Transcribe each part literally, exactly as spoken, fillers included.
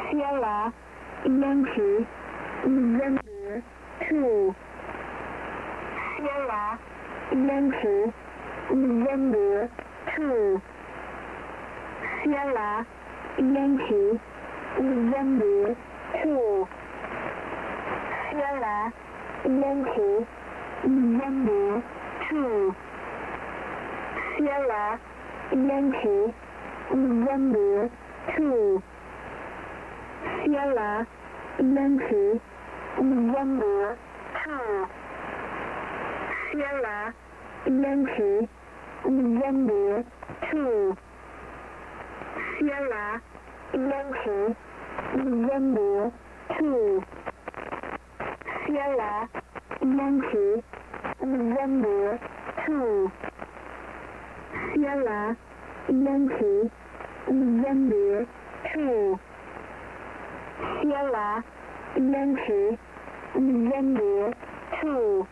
Sierra Yankee November two. Sierra Yankee November two. Sierra Yankee November two. Sierra Yankee November two. Sierra Yankee November two. Sierra Yankee November two. Sierra Yankee November two. Sierra Yankee November two. Sierra Yankee November two. Sierra Yankee November two. Sierra Yankee November two.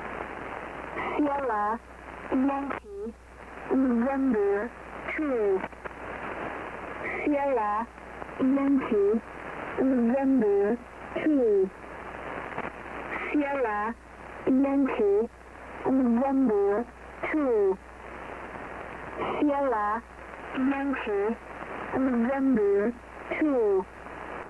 Sierra Yankee November two. Sierra Yankee November two. Sierra Yankee November two. Sierra Yankee November two.